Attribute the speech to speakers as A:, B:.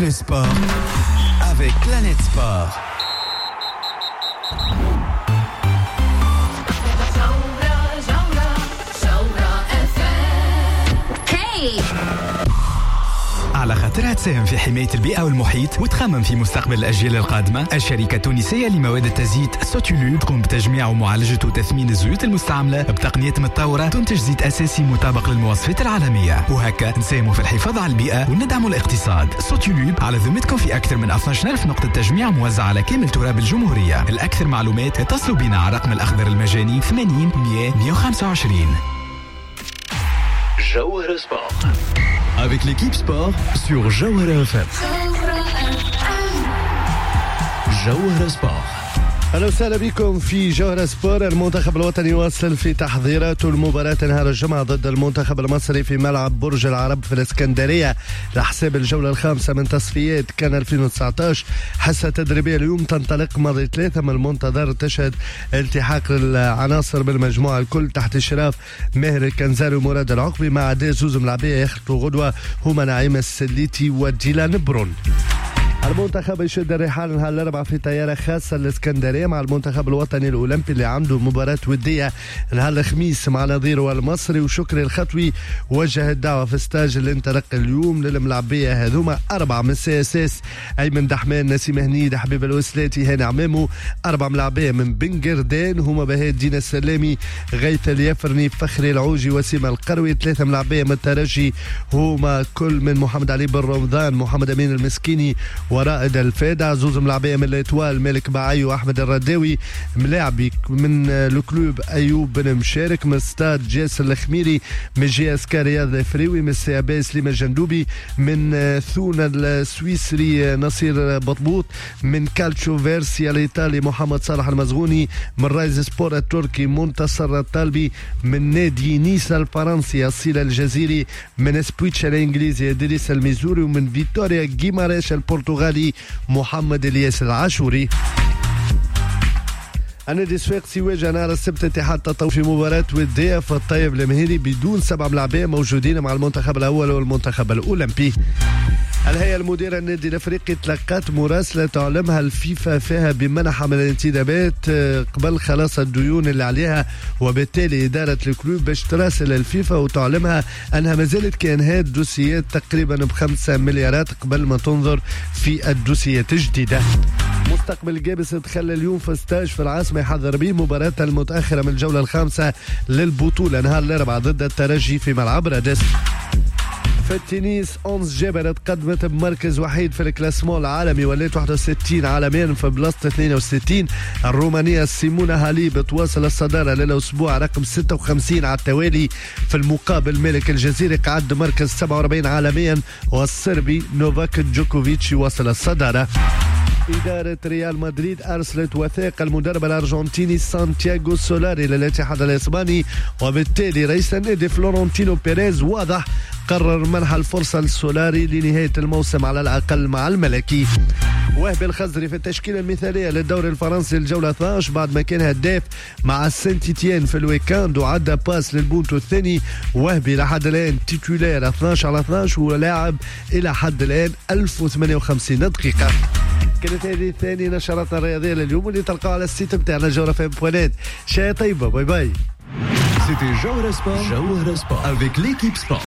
A: le sport avec Planète Sport.
B: Hey!
A: على خاطرها تساهم في حماية البيئة والمحيط وتخمم في مستقبل الأجيال القادمة، الشركة التونسية لمواد التزييت سوتولوب تقوم بتجميع ومعالجة وتثمين الزيوت المستعملة بتقنية متطورة تنتج زيت أساسي مطابق للمواصفات العالمية، وهكا نساهموا في الحفاظ على البيئة وندعموا الاقتصاد. سوتولوب على ذمتكم في أكثر من 12,000 نقطة تجميع موزعة على كامل تراب الجمهورية. الأكثر معلومات اتصلوا بنا على الرقم الأخضر المجاني 80 100 125.
C: Jawahara Sport.
A: Avec l'équipe sport sur Jawahara FM. Jawahara Sport.
D: أهلا وسهلا بكم في جوهرة سبور. المنتخب الوطني واصل في تحضيراته المباراة نهار الجمعة ضد المنتخب المصري في ملعب برج العرب في الإسكندرية لحساب الجولة الخامسة من تصفيات كان 2019. حصة تدريبية اليوم تنطلق ماضي 3 من المنتظر تشهد التحاق العناصر بالمجموعة الكل تحت إشراف ماهر الكنزاري ومراد العقبي مع زوز ملاعبية يخلطوا غدوة هما نعيم السليتي وديلان برون. المنتخب يشد الرحال نهار الأربعاء في طيارة خاصة للإسكندرية مع المنتخب الوطني الأولمبي اللي عنده مباراة ودية نهار الخميس مع نظيره المصري. وشكري الخطوي وجه الدعوة في ستاج اللي انطلق اليوم للملاعبية هذوما 4 من CSS: أيمن دحمان، نسيم هنيد، حبيب الوسلاتي، هاني عمامو. 4 ملاعبية من بنجردان هما بهاء الدين السلامي، غيث اليفرني، فخري العوجي، وسيم القروي. 3 ملاعبية من الترجي هما كل من محمد علي بن رمضان، محمد أمين المسكيني ورائد الفادع. زوز ملاعبية من الإتوال مالك بعي وأحمد الرداوي. ملاعبي من الكلوب أيوب بن مشارك. من ستاد جاسر الخميري. من جي اس كا رياض فريوي. من السيابي سليم الجندوبي. من ثونا السويسري نصير بطبوط. من كالتشو فيرسيا الإيطالي محمد صالح المزغوني. من رايز سبور التركي منتصر الطالبي. من نادي نيس الفرنسي أصيل الجزيري. من سبويتش الإنجليزي إدريس الميزوري. ومن فيتوريا جيماريش البرتغالي محمد الياس العاشوري. النادي الصفاقسي واجه نهار السبت اتحاد تطور في مباراة ودية في الطيب المهيري بدون 7 ملاعبية موجودين مع المنتخب الأول والمنتخب الأولمبي. الهيئة المديرة النادي الأفريقي تلقت مراسلة تعلمها الفيفا فيها بمنح من الانتدابات قبل خلاص الديون اللي عليها، وبالتالي إدارة الكلوب باش تراسل الفيفا وتعلمها أنها ما زالت كإنهاء دوسيات تقريبا ب5 مليارات قبل ما تنظر في الدوسيات الجديدة. مستقبل جابس تخلى اليوم في ستاج في العاصمة يحضر به مباراة المتأخرة من الجولة الخامسة للبطولة نهار الأربعاء ضد الترجي في ملعب رادس. في التنس أونس جابر تقدمت بمركز وحيد في الكلاسمون العالمي، ولات 61 عالميا في بلاصة 62. الرومانية سيمونا هاليب تواصل الصدارة للأسبوع رقم 56 على التوالي. في المقابل مالك الجزيري قعد مركز 47 عالميا، والصربي نوفاك جوكوفيتش يواصل الصدارة. إدارة ريال مدريد أرسلت وثائق المدرب الأرجنتيني سانتياغو سولاري للاتحاد الإسباني، وبالتالي رئيس النادي فلورنتينو بيريز واضح قرر منح الفرصة لسولاري لنهاية الموسم على الأقل مع الملكي. وهبي الخزري في التشكيلة المثالية للدوري الفرنسي الجولة 12 بعد ما كان هداف مع سانت إتيان في الويكاند وعدى باس للبونتو الثاني. وهبي لحد الآن تيتولير 12 على 12 ولاعب إلى حد الآن 1058 دقيقة. كانت هذه ثاني نشراتنا الرياضية لليوم اللي تلقاها على السيت بتاعنا jawahara.net. شاي طيبة، باي باي.
A: C'était Jawahara Sport avec l'équipe sport.